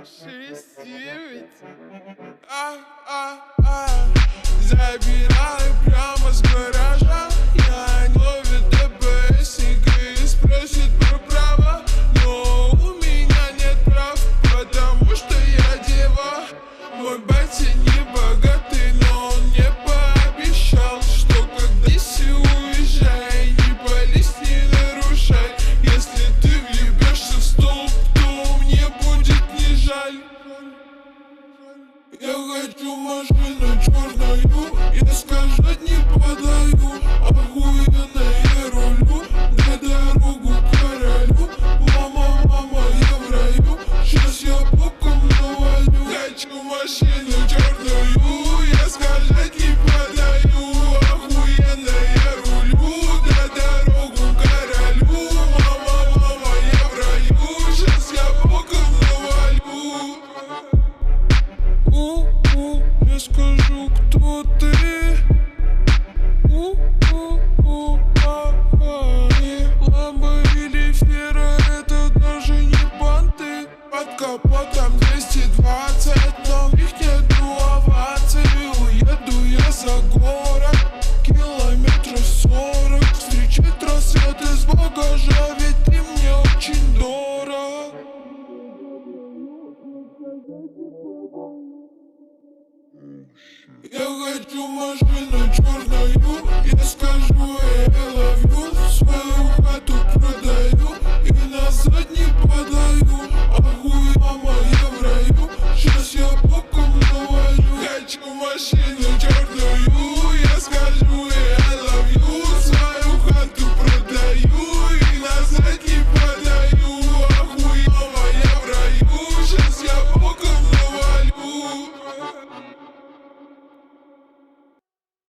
6-9. Забирай прямо с гаража. Я не ловит ДПСника и спросит про права. Но у меня нет прав, потому что я дева. Мой батя не богатый, но он мне пообещал, что когда си уезжай, не пались, не нарушай. Если ты въебешься в столб, то мне будет не жаль. Я хочу машину черную, я сказать не подаю. Охуенно я рулю, дай дорогу королю. Мама, мама, я в раю, сейчас я боком навалю. Хочу машину черную, я сказать не подаю. Охуенно я рулю, дай дорогу королю. Мама, мама, я в раю, сейчас я боком навалю. Я скажу, кто ты. Ламбо или Фера, это даже не понты. Под капотом 220, но в них нету оваций. Уеду я за город, километров 40. Встречать рассвет из багажа, ведь ты мне очень дорог. Я хочу машину черную.